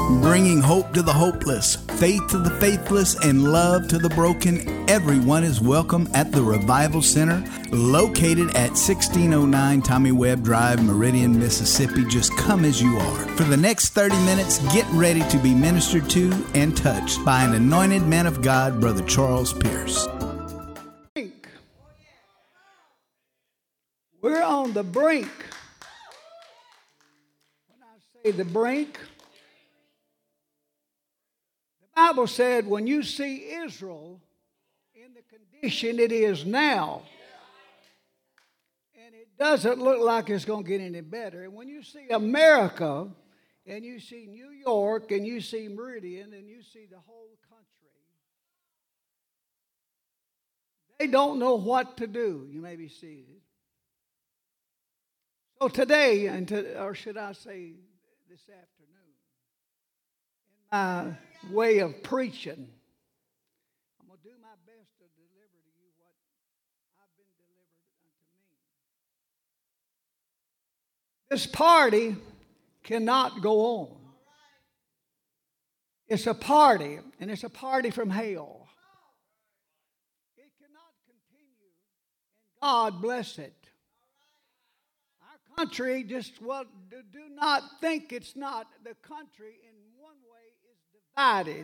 Bringing hope to the hopeless, faith to the faithless, and love to the broken, everyone is welcome at the Revival Center, located at 1609 Tommy Webb Drive, Meridian, Mississippi. Just come as you are. For the next 30 minutes, get ready to be ministered to and touched by an anointed man of God, Brother Charles Pierce. We're on the brink. When I say the brink, the Bible said when you see Israel in the condition it is now, and it doesn't look like it's going to get any better. And when you see America, and you see New York, and you see Meridian, and you see the whole country, they don't know what to do. You may be seated. So today, or should I say this afternoon, in my way of preaching, I'm going to do my best to deliver to you what I've been delivered unto me. This party cannot go on. It's a party, and it's a party from hell. It cannot continue, and God bless it. Country do not think it's not. The country in one way is divided,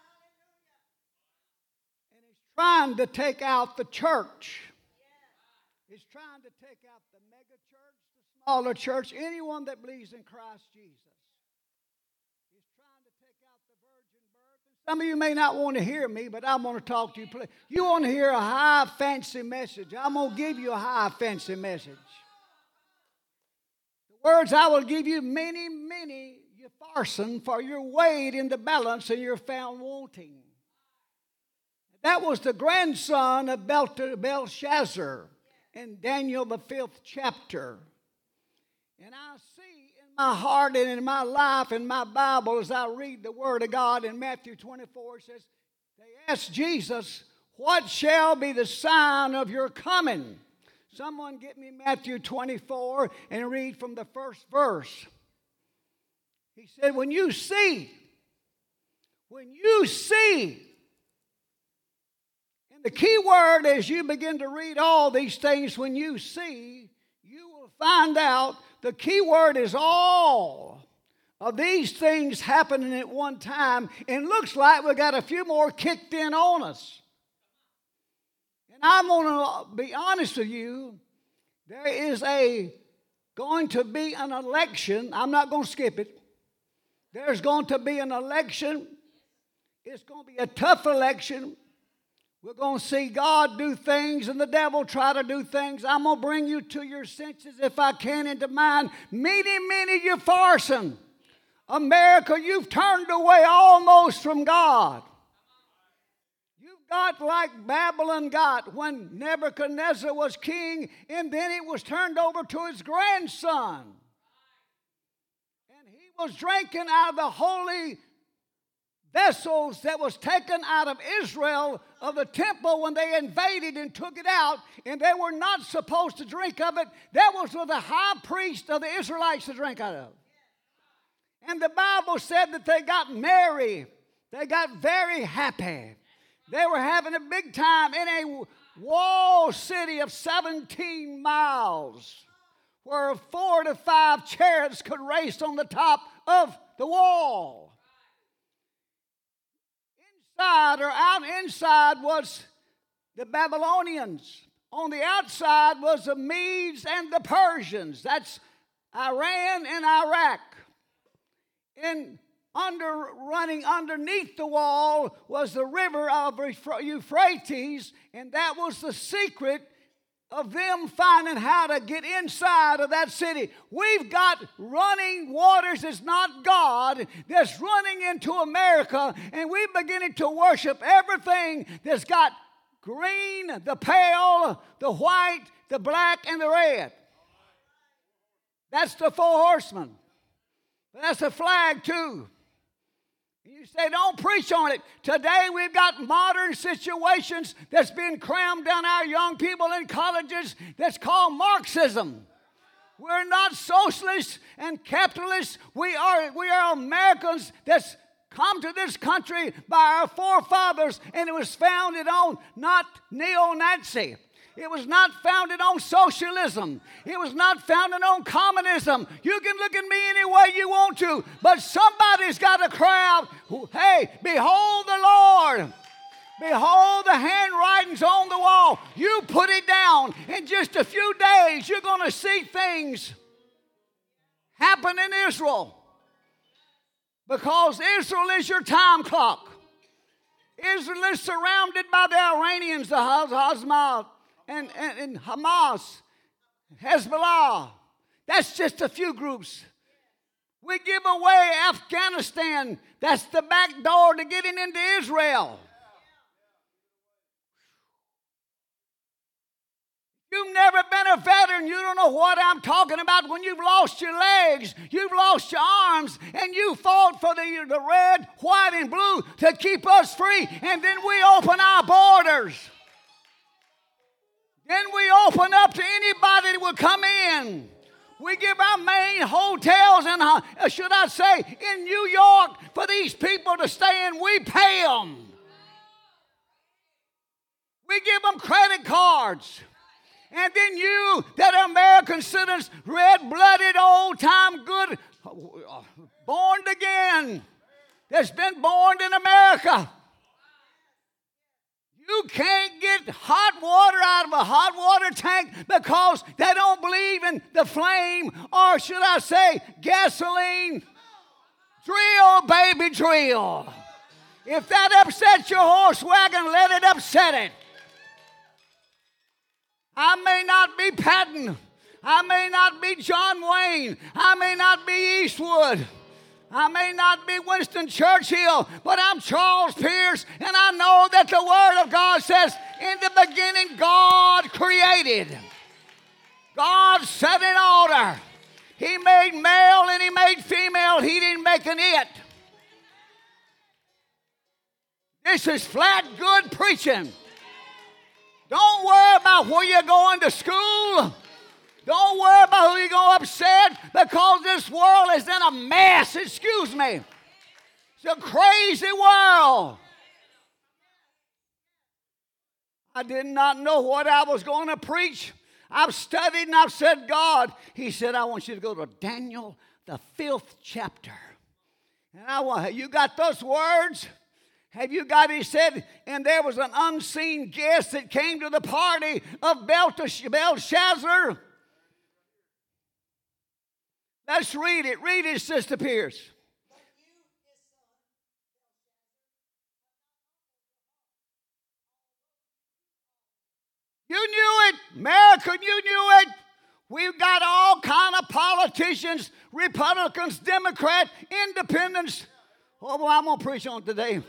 and it's trying to take out the church. It's trying to take out the mega church, the smaller church, anyone that believes in Christ Jesus. It's trying to take out the virgin birth. And some of you may not want to hear me, but I'm going to talk to you. You want to hear a high fancy message? I'm going to give you a high fancy message. Words, I will give you many, you farson, for your weight in the balance and you're found wanting. That was the grandson of Belshazzar in Daniel the 5th chapter. And I see in my heart and in my life, in my Bible, as I read the Word of God in Matthew 24, it says, they asked Jesus, what shall be the sign of your coming? Someone get me Matthew 24 and read from the first verse. He said, when you see, and the key word as you begin to read all these things, when you see, you will find out the key word is all of these things happening at one time, and looks like we got a few more kicked in on us. I'm going to be honest with you. There is going to be an election. I'm not going to skip it. There's going to be an election. It's going to be a tough election. We're going to see God do things and the devil try to do things. I'm going to bring you to your senses if I can into mind. Many, you're farsing. America, you've turned away almost from God. Got like Babylon got when Nebuchadnezzar was king, and then it was turned over to his grandson. And he was drinking out of the holy vessels that was taken out of Israel, of the temple, when they invaded and took it out, and they were not supposed to drink of it. That was for the high priest of the Israelites to drink out of. And the Bible said that they got merry. They got very happy. They were having a big time in a walled city of 17 miles where 4 to 5 chariots could race on the top of the wall. Inside or out inside was the Babylonians. On the outside was the Medes and the Persians. That's Iran and Iraq. Running underneath the wall was the river of Euphrates, and that was the secret of them finding how to get inside of that city. We've got running waters. It's not God that's running into America, and we're beginning to worship everything that's got green, the pale, the white, the black, and the red. That's the 4 horsemen. But that's a flag too. You say, don't preach on it. Today we've got modern situations that's been crammed down our young people in colleges that's called Marxism. We're not socialists and capitalists. We are American Americans that's come to this country by our forefathers, and it was founded on not neo-Nazi. It was not founded on socialism. It was not founded on communism. You can look at me any way you want to, but somebody's got to cry out, hey, behold the Lord. Behold the handwritings on the wall. You put it down. In just a few days, you're going to see things happen in Israel. Because Israel is your time clock. Israel is surrounded by the Iranians, the Hamas, and Hamas, Hezbollah. That's just a few groups. We give away Afghanistan. That's the back door to getting into Israel. You've never been a veteran. You don't know what I'm talking about when you've lost your legs, you've lost your arms, and you fought for the red, white, and blue to keep us free. And then we open our borders. Then we open up to anybody that will come in. We give our main hotels, and should I say, in New York, for these people to stay in. We pay them. We give them credit cards. And then you that are American citizens, red-blooded, old-time, good, born again, that's been born in America. You can't get hot water out of a hot water tank because they don't believe in the flame, or should I say, gasoline. Drill, baby, drill. If that upsets your horse wagon, let it upset it. I may not be Patton. I may not be John Wayne. I may not be Eastwood. I may not be Winston Churchill, but I'm Charles Pierce, and I know that the Word of God says, in the beginning, God created. God set in order. He made male and He made female. He didn't make an it. This is flat good preaching. Don't worry about where you're going to school. Don't worry about who you're going to upset, because this world is in a mess. Excuse me. It's a crazy world. I did not know what I was going to preach. I've studied and I've said, God, He said, I want you to go to Daniel, the 5th chapter. And you got those words? Have you got, he said, and there was an unseen guest that came to the party of Belshazzar. Let's read it. Read it, Sister Pierce. You knew it. America, you knew it. We've got all kind of politicians, Republicans, Democrats, Independents. Oh, well, I'm going to preach on today.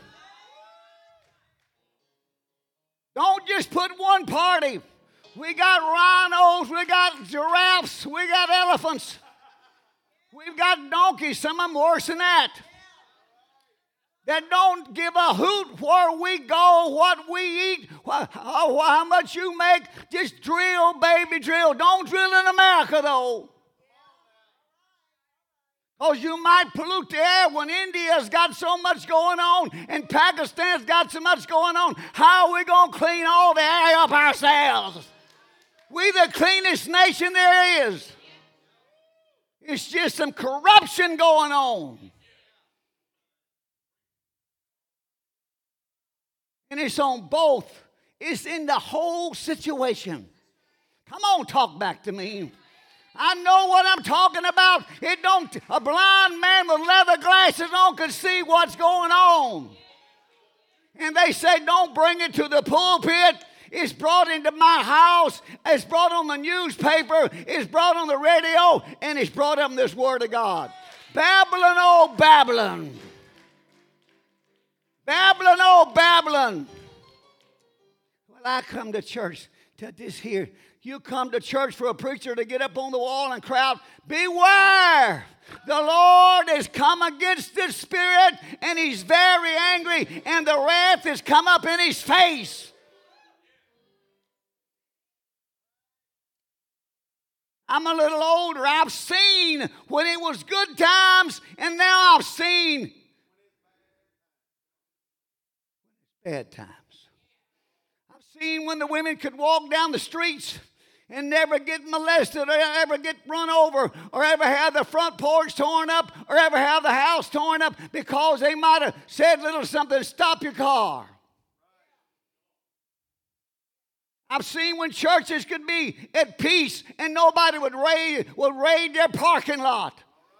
Don't just put one party. We got rhinos, we got giraffes, we got elephants. We've got donkeys, some of them worse than that. That don't give a hoot where we go, what we eat, how much you make. Just drill, baby, drill. Don't drill in America, though. Because you might pollute the air when India's got so much going on and Pakistan's got so much going on. How are we going to clean all the air up ourselves? We the cleanest nation there is. It's just some corruption going on. And it's on both. It's in the whole situation. Come on, talk back to me. I know what I'm talking about. A blind man with leather glasses on can see what's going on. And they say, don't bring it to the pulpit. It's brought into my house. It's brought on the newspaper. It's brought on the radio. And it's brought up in this Word of God. Babylon, oh Babylon. Babylon, oh Babylon. Well, I come to church to this here. You come to church for a preacher to get up on the wall and crowd. Beware! The Lord has come against this spirit, and He's very angry, and the wrath has come up in His face. I'm a little older. I've seen when it was good times, and now I've seen bad times. I've seen when the women could walk down the streets and never get molested or ever get run over or ever have the front porch torn up or ever have the house torn up because they might have said a little something to stop your car. I've seen when churches could be at peace and nobody would raid their parking lot.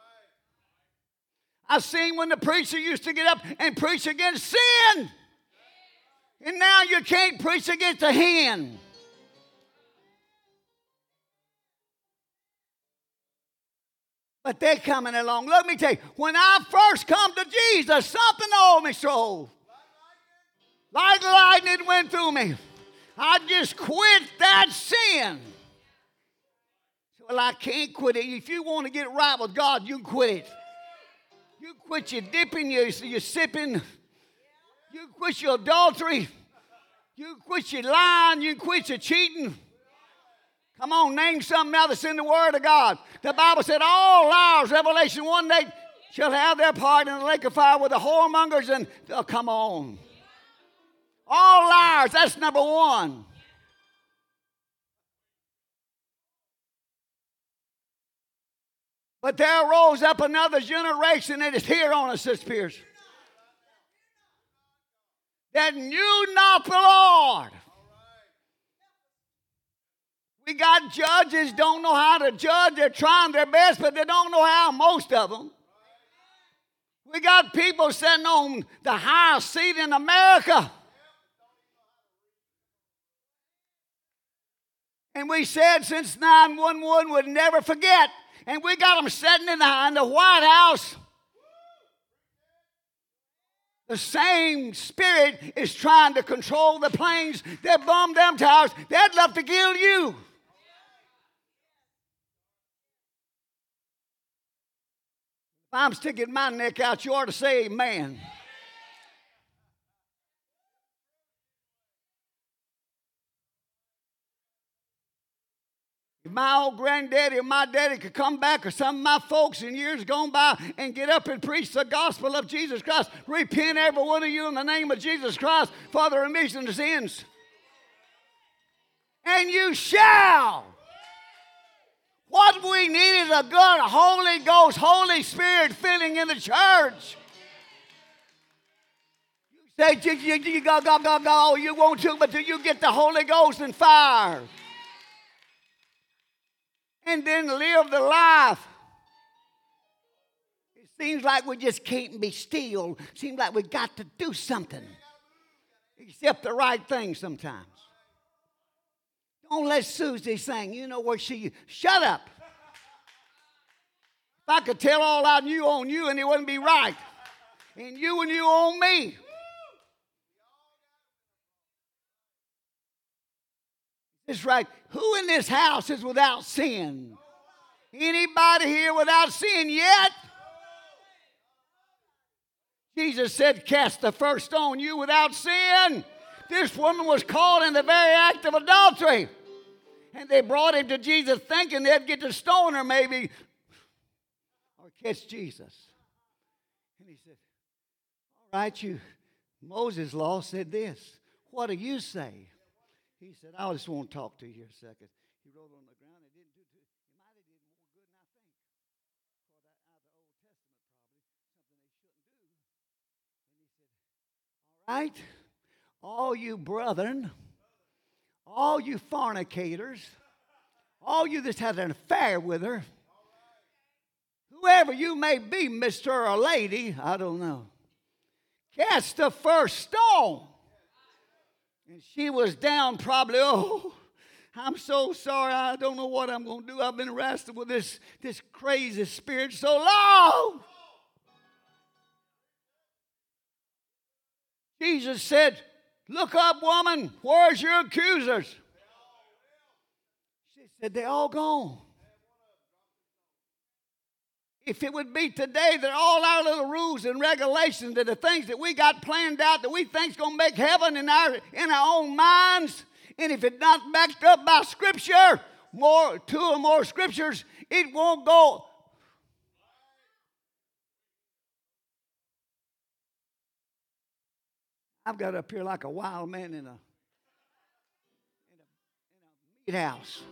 I've seen when the preacher used to get up and preach against sin. And now you can't preach against a hen. But they're coming along. Let me tell you, when I first come to Jesus, something on me so like lightning went through me. I just quit that sin. Well, I can't quit it. If you want to get right with God, you quit it. You quit your dipping, your sipping. You quit your adultery. You quit your lying. You quit your cheating. Come on, name something now that's in the Word of God. The Bible said all liars, Revelation 1:8, shall have their part in the lake of fire with the whoremongers and, oh, come on. All liars, that's number one. But there arose up another generation that is here on us, Sister Pierce, that knew not the Lord. We got judges, don't know how to judge. They're trying their best, but they don't know how, most of them. We got people sitting on the highest seat in America. And we said since 9/11 would never forget. And we got them sitting in the White House. The same spirit is trying to control the planes that bomb them towers. They'd love to kill you. If I'm sticking my neck out, you ought to say amen. If my old granddaddy or my daddy could come back, or some of my folks in years gone by, and get up and preach the gospel of Jesus Christ, repent every one of you in the name of Jesus Christ for the remission of sins. And you shall. What we need is a good Holy Ghost, Holy Spirit filling in the church. You say, you go, you want to, but you get the Holy Ghost and fire. And then live the life. It seems like we just can't be still. It seems like we got to do something. Except the right thing sometimes. Don't let Susie sing. You know where she is. Shut up. If I could tell all I knew on you and it wouldn't be right. And you on me. It's right. Who in this house is without sin? Anybody here without sin yet? Jesus said, cast the first stone, you without sin. This woman was caught in the very act of adultery. And they brought him to Jesus thinking they'd get to stone her maybe or catch Jesus. And he said, all right, Moses' law said this. What do you say? He said, I just want to talk to you here a second. He rolled on the ground. It didn't do too. He might have did more good than I think. Caught that out of the Old Testament probably, something they shouldn't do. And he said, all right, all you brethren, all you fornicators, all you that had an affair with her, whoever you may be, Mr. or lady, I don't know, cast the first stone. And she was down probably, oh, I'm so sorry. I don't know what I'm going to do. I've been wrestling with this crazy spirit so long. Jesus said, look up, woman. Where's your accusers? She said, they're all gone. If it would be today that all our little rules and regulations and the things that we got planned out that we think's going to make heaven in our own minds, and if it's not backed up by Scripture, two or more scriptures, it won't go. I've got up here like a wild man in a meat house.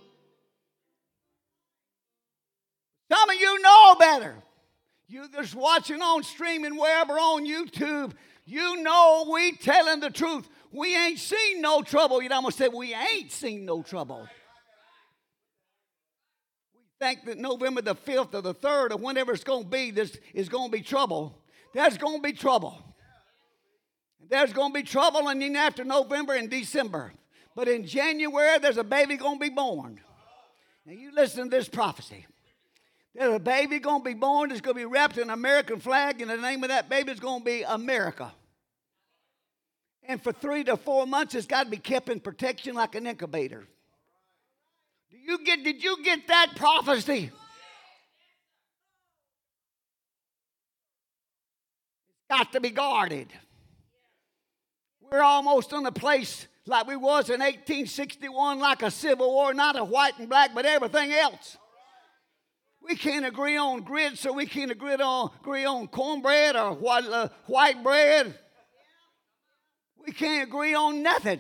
Some of you know better. You that's watching on streaming wherever on YouTube, you know we telling the truth. We ain't seen no trouble. You know, I'm going to say we ain't seen no trouble. We think that November the 5th or the 3rd or whenever it's going to be, this is going to be trouble. There's going to be trouble. There's going to be trouble and then after November and December. But in January, there's a baby going to be born. Now you listen to this prophecy. There's a baby going to be born that's going to be wrapped in an American flag, and the name of that baby is going to be America. And for 3 to 4 months, it's got to be kept in protection like an incubator. Did you get that prophecy? It's got to be guarded. We're almost in a place like we was in 1861, like a civil war, not a white and black, but everything else. We can't agree on grits, so we can't agree on cornbread or white bread. We can't agree on nothing.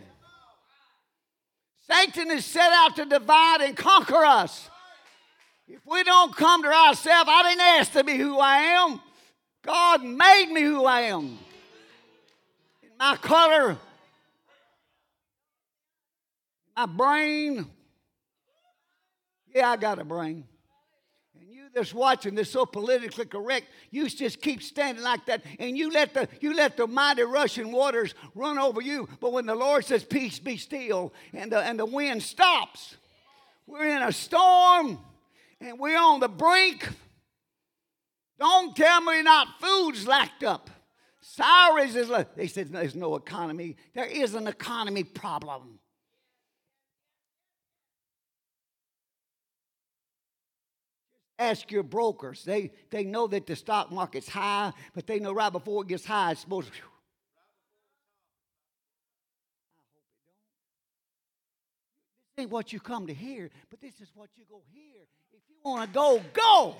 Satan is set out to divide and conquer us. If we don't come to ourselves, I didn't ask to be who I am. God made me who I am. In my color, my brain. Yeah, I got a brain. That's watching this so politically correct, you just keep standing like that, and you let the mighty rushing waters run over you. But when the Lord says, "Peace, be still," and the wind stops, we're in a storm, and we're on the brink. Don't tell me not food's lacked up. Salaries is like they said. There's no economy. There is an economy problem. Ask your brokers. They know that the stock market's high, but they know right before it gets high, it's supposed to. I hope it don't. This ain't what you come to hear, but this is what you go hear. If you want to go, go.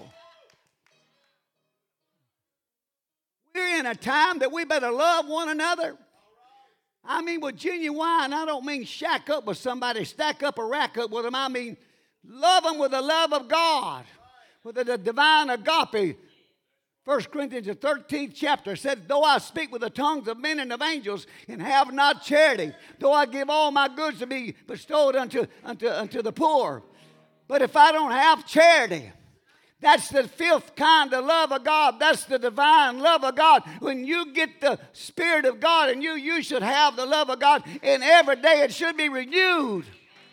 We're in a time that we better love one another. I mean, with genuine, I don't mean shack up with somebody, stack up or rack up with them. I mean, love them with the love of God. With the divine agape. 1 Corinthians, the 13th chapter said, "Though I speak with the tongues of men and of angels and have not charity, though I give all my goods to be bestowed unto the poor, but if I don't have charity," that's the fifth kind of love of God. That's the divine love of God. When you get the Spirit of God in you, you should have the love of God, and every day it should be renewed.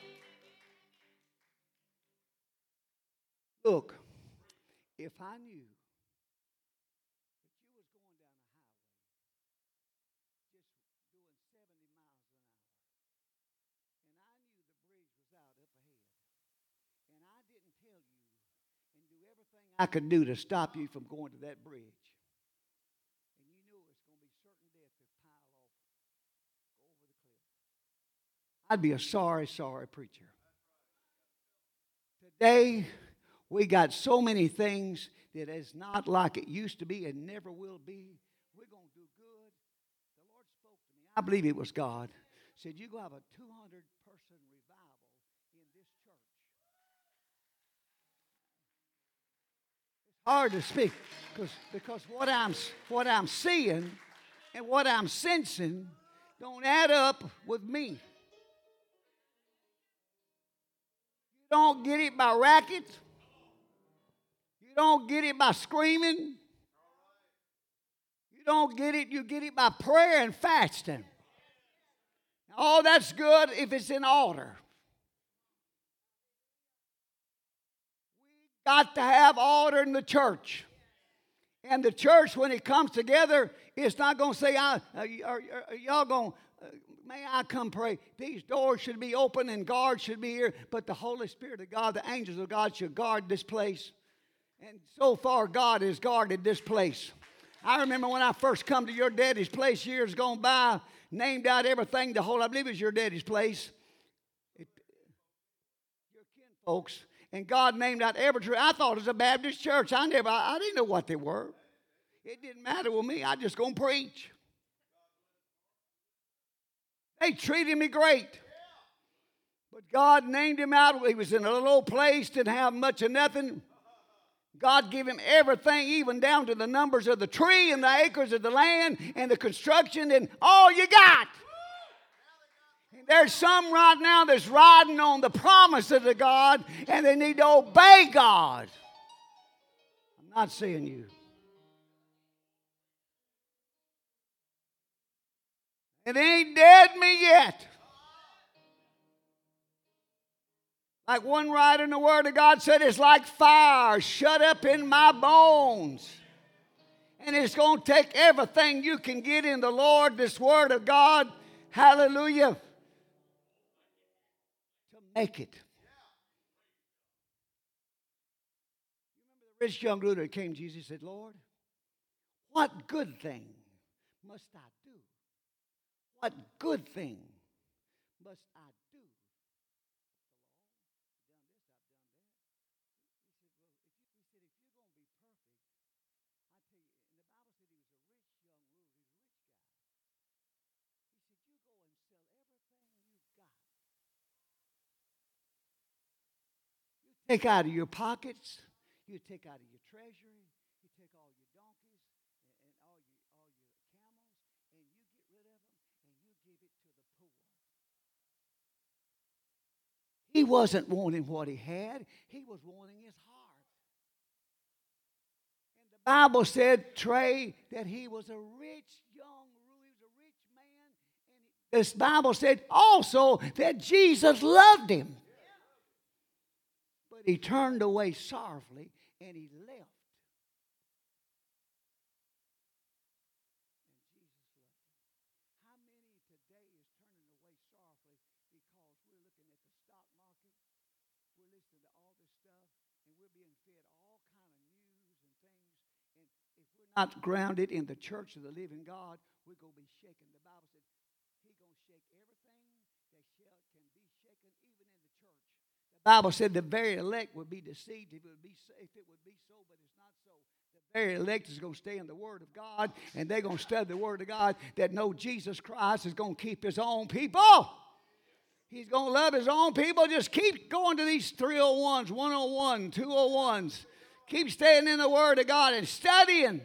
Look. If I knew that you was going down the highway, just doing 70 miles an hour, and I knew the bridge was out up ahead, and I didn't tell you and do everything I could do to stop you from going to that bridge, and you knew it's going to be certain death to pile off, go over the cliff, I'd be a sorry, sorry preacher. Today, we got so many things that is not like it used to be and never will be. We're going to do good. The Lord spoke to me. I believe it was God. Said, "You're going to have a 200-person revival in this church." It's hard to speak because what I'm seeing and what I'm sensing don't add up with me. You don't get it by racket. You don't get it by screaming. You don't get it, you get it by prayer and fasting. Oh, that's good if it's in order. We got to have order in the church. And the church, when it comes together, it's not going to say, are y'all going, may I come pray? These doors should be open and guards should be here. But the Holy Spirit of God, the angels of God should guard this place. And so far, God has guarded this place. I remember when I first come to your daddy's place years gone by, named out everything, I believe it was your daddy's place. Your folks. And God named out every tree. I thought it was a Baptist church. I didn't know what they were. It didn't matter with me. I just going to preach. They treated me great. But God named him out. He was in a little old place, didn't have much of nothing. God gave him everything, even down to the numbers of the tree and the acres of the land and the construction and all you got. And there's some right now that's riding on the promises of God, and they need to obey God. I'm not saying you. It ain't dead me yet. Like one writer in the Word of God said, it's like fire shut up in my bones. And it's going to take everything you can get in the Lord, this Word of God, hallelujah, to make it. Remember the rich young ruler that came to Jesus and said, Lord, what good thing must I do? What good thing must I do? Take out of your pockets, you take out of your treasury, you take all your donkeys and all your camels, and you get rid of them and you give it to the poor. He wasn't wanting what he had, he was wanting his heart. And the Bible said, Trey, that he was a rich young ruler, he was a rich man. And this Bible said also that Jesus loved him. He turned away sorrowfully and he left. And Jesus loved him. How many today is turning away sorrowfully because we're looking at the stock market, we're listening to all this stuff, and we're being fed all kind of news and things. And if we're not grounded in the church of the living God, we're going to be shaken. The Bible said he's going to shake everything that can be shaken, even in the church. The Bible said the very elect would be deceived if it would be so, but it's not so. The very elect is going to stay in the Word of God, and they're going to study the Word of God that know Jesus Christ is going to keep his own people. He's going to love his own people. Just keep going to these 301s, 101, 201s. Keep staying in the Word of God and studying.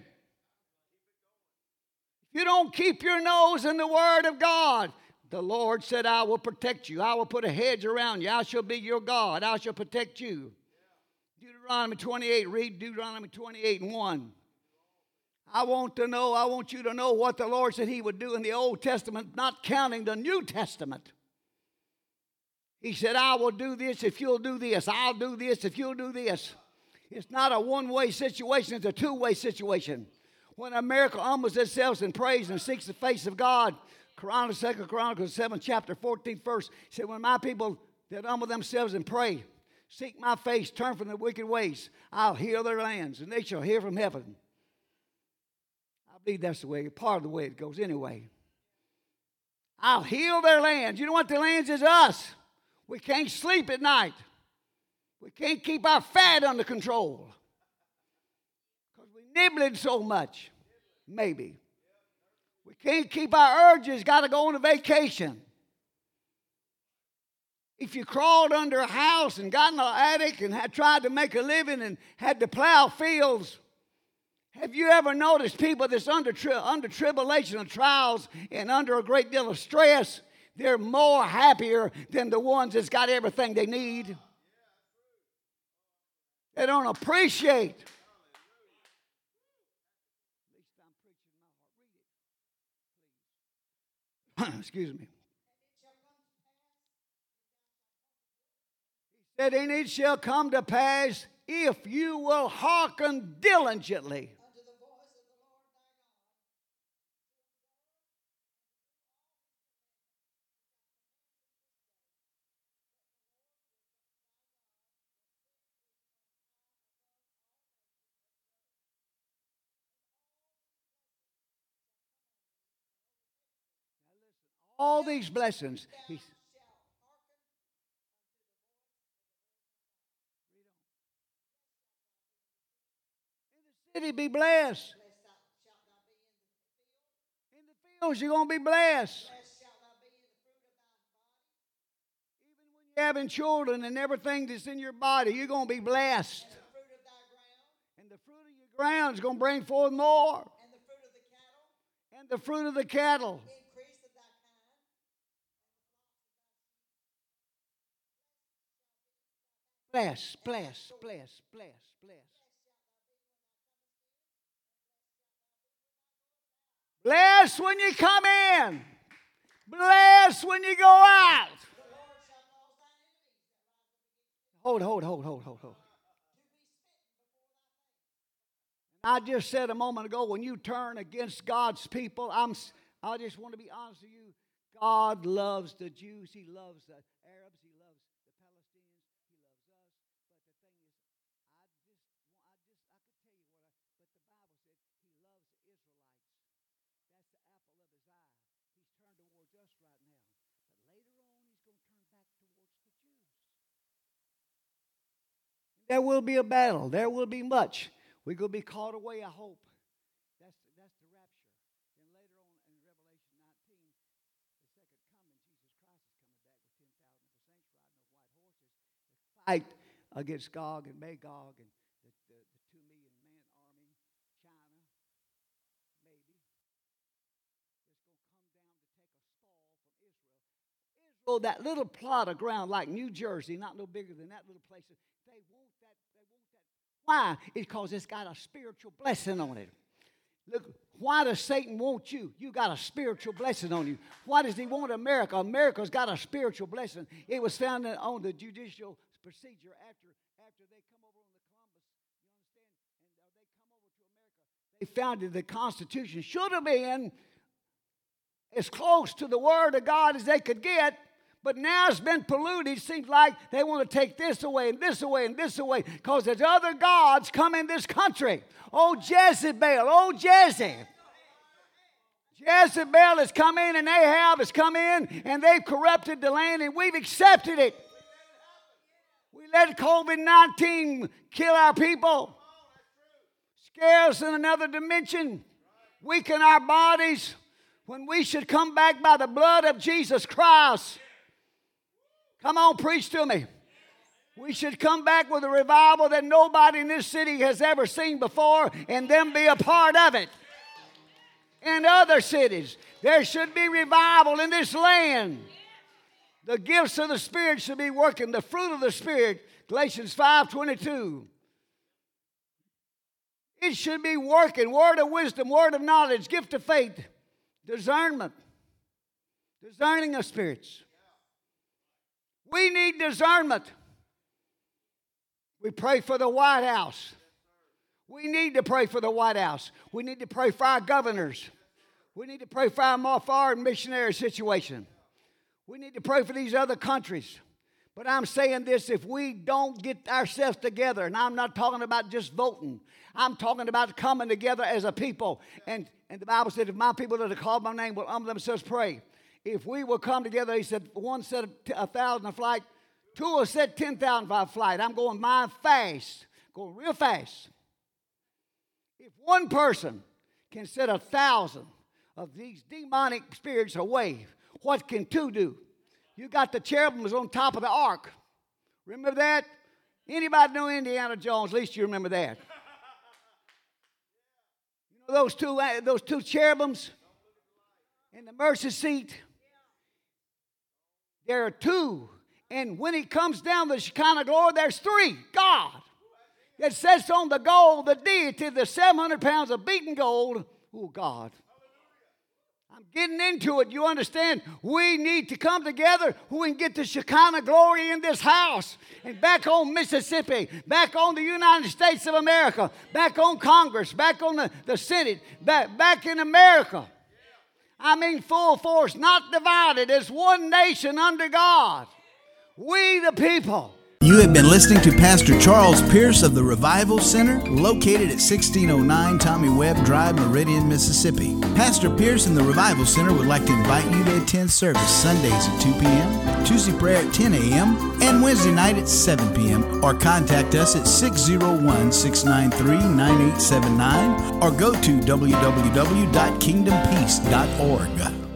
If you don't keep your nose in the Word of God, the Lord said, I will protect you. I will put a hedge around you. I shall be your God. I shall protect you. Deuteronomy 28. Read Deuteronomy 28 and 1. I want you to know what the Lord said he would do in the Old Testament, not counting the New Testament. He said, I will do this if you'll do this. I'll do this if you'll do this. It's not a one-way situation. It's a two-way situation. When America humbles itself and prays and seeks the face of God, 2 Chronicles 7, chapter 14th verse, said, when my people that humble themselves and pray, seek my face, turn from their wicked ways, I'll heal their lands, and they shall hear from heaven. I believe that's the way, part of the way it goes anyway. I'll heal their lands. You know what the lands is? Us. We can't sleep at night. We can't keep our fat under control. Because we nibbling so much. Maybe. We can't keep our urges, got to go on a vacation. If you crawled under a house and got in an attic and had tried to make a living and had to plow fields, have you ever noticed people that's under tribulation and trials and under a great deal of stress, they're more happier than the ones that's got everything they need? They don't appreciate. Excuse me. He said, and it shall come to pass if you will hearken diligently. All these blessings. city, be blessed. In the fields, you're going to be blessed. Even when you're having children and everything that's in your body, you're going to be blessed. And the fruit of your ground is going to bring forth more. And the fruit of the cattle. Bless, bless, bless, bless, bless. Bless when you come in. Bless when you go out. Hold. I just said a moment ago, when you turn against God's people, I just want to be honest with you. God loves the Jews. He loves the Arabs. He loves the Palestinians. He loves us. But the thing is, I could tell you but the Bible said He loves the Israelites. That's the apple of His eye. He's turned towards us right now. But later on, He's going to turn back towards the Jews. There will be a battle. There will be much. We're going to be caught away, I hope. That's the rapture. Then later on in Revelation 19, the second coming, Jesus Christ is coming back with 10,000 of the saints riding on white horses to fight against Gog and Magog and the 2 million man army, China, maybe. It's going to come down to take a spoil from Israel. Israel, that little plot of ground like New Jersey, not no bigger than that little place, they want that. Why? It's because it's got a spiritual blessing on it. Look, why does Satan want you? You got a spiritual blessing on you. Why does he want America? America's got a spiritual blessing. It was found on the judicial procedure after they come over on the Columbus, you understand? And they come over to America. They founded the Constitution. Should have been as close to the Word of God as they could get. But now it's been polluted. It seems like they want to take this away and this away and this away because there's other gods come in this country. Oh, Jezebel. Oh, Jezebel has come in and Ahab has come in and they've corrupted the land and we've accepted it. We let COVID-19 kill our people, scare us in another dimension, weaken our bodies when we should come back by the blood of Jesus Christ. Come on, preach to me. We should come back with a revival that nobody in this city has ever seen before and then be a part of it. In other cities, there should be revival in this land. The gifts of the Spirit should be working. The fruit of the Spirit, Galatians 5:22. It should be working. Word of wisdom, word of knowledge, gift of faith, discernment, discerning of spirits. We need discernment. We pray for the White House. We need to pray for the White House. We need to pray for our governors. We need to pray for our foreign missionary situation. We need to pray for these other countries. But I'm saying this, if we don't get ourselves together, and I'm not talking about just voting. I'm talking about coming together as a people. And the Bible said, if my people that are called by my name will humble themselves, pray. If we will come together, he said, one said 1,000 a flight, two will set 10,000 by flight. I'm going mine fast, going real fast. If one person can set 1,000 of these demonic spirits away, what can two do? You got the cherubims on top of the ark. Remember that? Anybody know Indiana Jones? At least you remember that. You know those two cherubims in the mercy seat? There are two. And when he comes down the Shekinah glory, there's three. God. It sits on the gold, the deity, the 700 pounds of beaten gold. Oh, God. I'm getting into it. You understand? We need to come together. We can get the Shekinah glory in this house. And back on Mississippi, back on the United States of America, back on Congress, back on the Senate, back in America. I mean full force, not divided, as one nation under God. We the people. You have been listening to Pastor Charles Pierce of the Revival Center, located at 1609 Tommy Webb Drive, Meridian, Mississippi. Pastor Pierce and the Revival Center would like to invite you to attend service Sundays at 2 p.m., Tuesday prayer at 10 a.m., and Wednesday night at 7 p.m., or contact us at 601-693-9879, or go to www.kingdompeace.org.